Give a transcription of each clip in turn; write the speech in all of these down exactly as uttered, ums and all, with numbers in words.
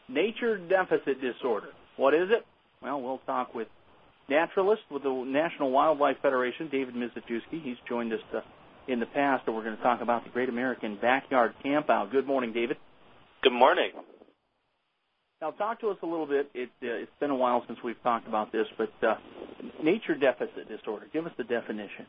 nature deficit disorder. What is it? Well, we'll talk with naturalist with the National Wildlife Federation, David Mizejewski. He's joined us uh, in the past, and we're going to talk about the Great American Backyard Campout. Good morning, David. Good morning. Now, talk to us a little bit. It, uh, it's been a while since we've talked about this, but uh, nature deficit disorder. Give us the definition.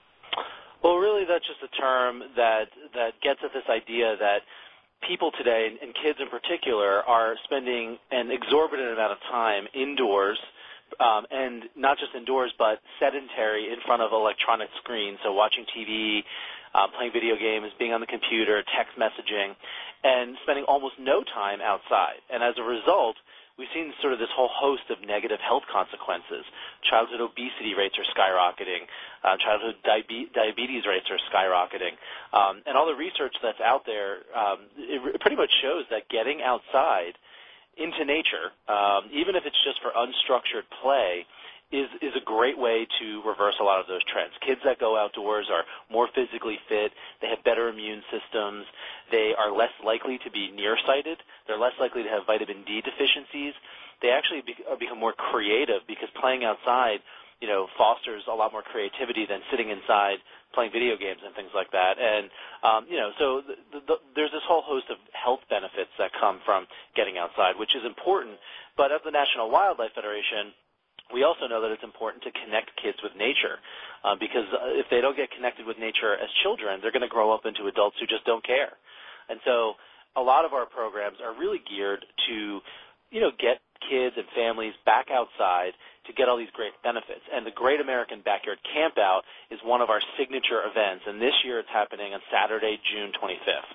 Well, really, that's just a term that, that gets at this idea that people today, and kids in particular, are spending an exorbitant amount of time indoors, um, and not just indoors, but sedentary in front of electronic screens, so watching T V, uh, playing video games, being on the computer, text messaging, and spending almost no time outside. And as a result, we've seen sort of this whole host of negative health consequences. Childhood obesity rates are skyrocketing. Uh, childhood diabe- diabetes rates are skyrocketing. Um, and all the research that's out there, um, it, it pretty much shows that getting outside into nature, um, even if it's just for unstructured play, is, is a great way to reverse a lot of those trends. Kids that go outdoors are more physically fit. They have better immune systems. They are less likely to be nearsighted. They're less likely to have vitamin D deficiencies. They actually be, become more creative because playing outside, you know, fosters a lot more creativity than sitting inside playing video games and things like that. And, um, you know, so the, the, there's this whole host of health benefits that come from getting outside, which is important. But at the National Wildlife Federation, we also know that it's important to connect kids with nature uh, because if they don't get connected with nature as children, they're going to grow up into adults who just don't care. And so a lot of our programs are really geared to, you know, get kids and families back outside to get all these great benefits. And the Great American Backyard Campout is one of our signature events, and this year it's happening on Saturday, June twenty-fifth.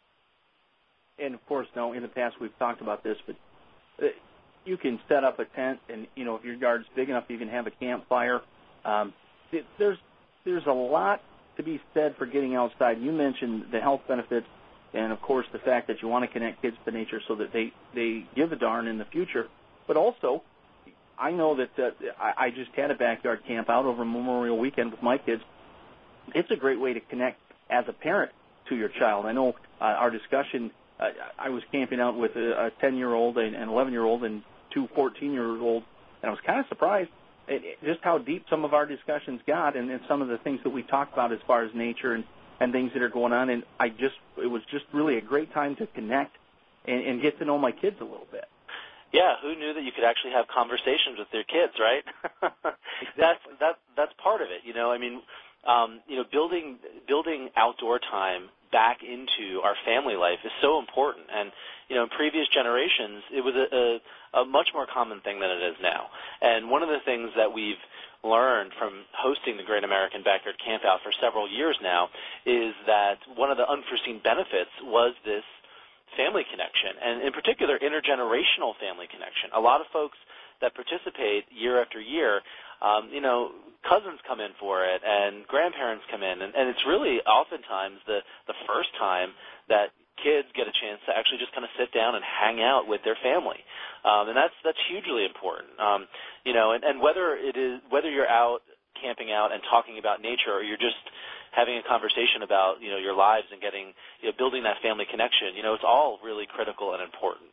And, of course, now in the past we've talked about this, but uh, you can set up a tent, and, you know, if your yard's big enough, you can have a campfire. Um, it, there's there's a lot to be said for getting outside. You mentioned the health benefits and, of course, the fact that you want to connect kids to nature so that they, they give a darn in the future. But also, I know that uh, I, I just had a backyard camp out over Memorial Weekend with my kids. It's a great way to connect as a parent to your child. I know uh, our discussion, uh, I was camping out with a ten-year-old and an eleven-year-old and two fourteen-year-olds, and I was kind of surprised at just how deep some of our discussions got and, and some of the things that we talked about as far as nature and, and things that are going on. And I just, it was just really a great time to connect and, and get to know my kids a little bit. Yeah, who knew that you could actually have conversations with their kids, right? Exactly. That's that that's part of it, you know. I mean, um, you know, building building outdoor time back into our family life is so important. And you know, in previous generations, it was a, a, a much more common thing than it is now. And one of the things that we've learned from hosting the Great American Backyard Campout for several years now is that one of the unforeseen benefits was this family connection, and in particular, intergenerational family connection. A lot of folks that participate year after year, um, you know, cousins come in for it, and grandparents come in, and, and it's really oftentimes the, the first time that kids get a chance to actually just kind of sit down and hang out with their family, um, and that's that's hugely important. Um, you know, and, and whether it is whether you're out camping out and talking about nature, or you're just having a conversation about, you know, your lives and getting, you know, building that family connection, you know, it's all really critical and important.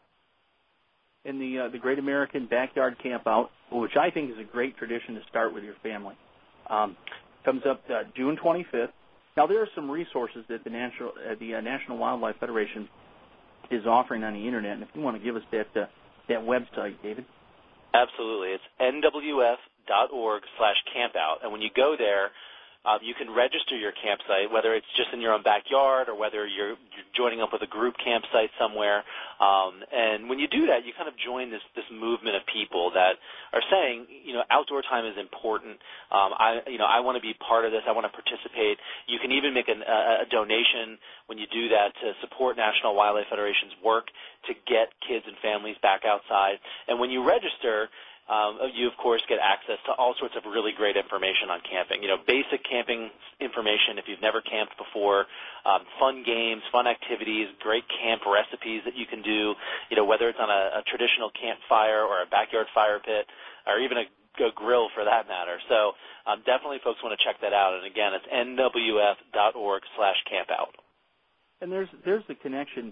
In the uh, the Great American Backyard Campout, which I think is a great tradition to start with your family, um, comes up uh, June twenty-fifth. Now, there are some resources that the National uh, the uh, National Wildlife Federation is offering on the internet, and if you want to give us that uh, that website, David. Absolutely, it's N W F dot org slash campout, and when you go there, Um, you can register your campsite, whether it's just in your own backyard or whether you're, you're joining up with a group campsite somewhere. Um, and when you do that, you kind of join this, this movement of people that are saying, you know, outdoor time is important. Um, I, you know, I want to be part of this. I want to participate. You can even make an, a, a donation when you do that to support National Wildlife Federation's work to get kids and families back outside. And when you register, Um, you, of course, get access to all sorts of really great information on camping. You know, basic camping information if you've never camped before, um, fun games, fun activities, great camp recipes that you can do, you know, whether it's on a, a traditional campfire or a backyard fire pit or even a, a grill for that matter. So um, definitely folks want to check that out. And, again, it's N W F dot org slash campout. And there's, there's the connection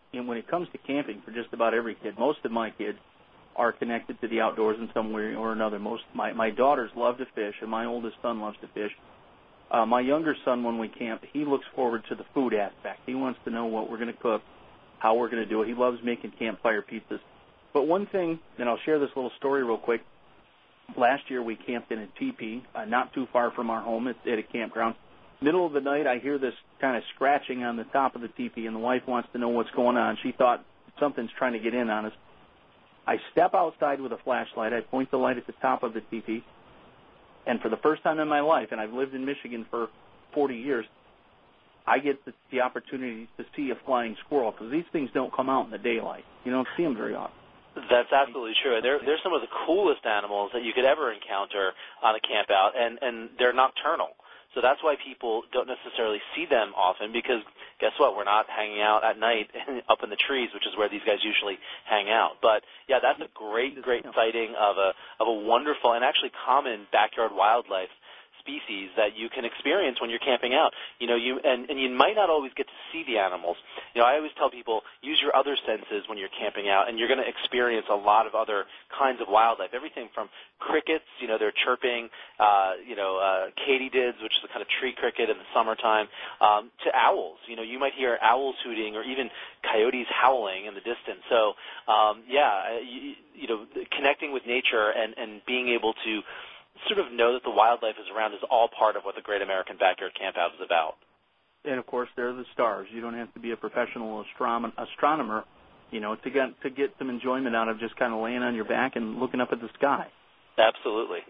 and when it comes to camping, for just about every kid, most of my kids are connected to the outdoors in some way or another. Most my my daughters love to fish, and my oldest son loves to fish. Uh, my younger son, when we camp, he looks forward to the food aspect. He wants to know what we're going to cook, how we're going to do it. He loves making campfire pizzas. But one thing, and I'll share this little story real quick. Last year we camped in a teepee, uh, not too far from our home at, at a campground. Middle of the night, I hear this kind of scratching on the top of the teepee, and the wife wants to know what's going on. She thought something's trying to get in on us. I step outside with a flashlight. I point the light at the top of the teepee. And for the first time in my life, and I've lived in Michigan for forty years, I get the, the opportunity to see a flying squirrel, because these things don't come out in the daylight. You don't see them very often. That's absolutely true. They're, they're some of the coolest animals that you could ever encounter on a camp out, and, and they're nocturnal. So that's why people don't necessarily see them often, because guess what? We're not hanging out at night up in the trees, which is where these guys usually hang out. But, yeah, that's a great, great sighting of a of a wonderful and actually common backyard wildlife species that you can experience when you're camping out. You know, you and, and you might not always get to see the animals. You know, I always tell people, use your other senses when you're camping out, and you're going to experience a lot of other kinds of wildlife, everything from crickets, you know, they're chirping, uh, you know, uh, katydids, which is a kind of tree cricket in the summertime, um, to owls. You know, you might hear owls hooting or even coyotes howling in the distance. So, um, yeah, you, you know, connecting with nature and, and being able to sort of know that the wildlife is around is all part of what the Great American Backyard Campout is about. And, of course, there are the stars. You don't have to be a professional astrom- astronomer, you know, to get to get some enjoyment out of just kind of laying on your back and looking up at the sky. Absolutely.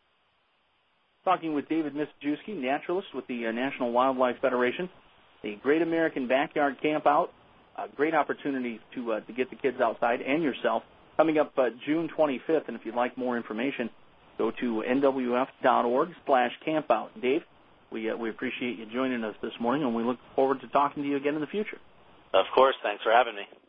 Talking with David Misiejewski, naturalist with the uh, National Wildlife Federation. The Great American Backyard Campout, a great opportunity to uh, to get the kids outside and yourself. Coming up uh, June twenty-fifth, and if you'd like more information, go to N W F dot org slash campout. Dave, we uh, we appreciate you joining us this morning, and we look forward to talking to you again in the future. Of course. Thanks for having me.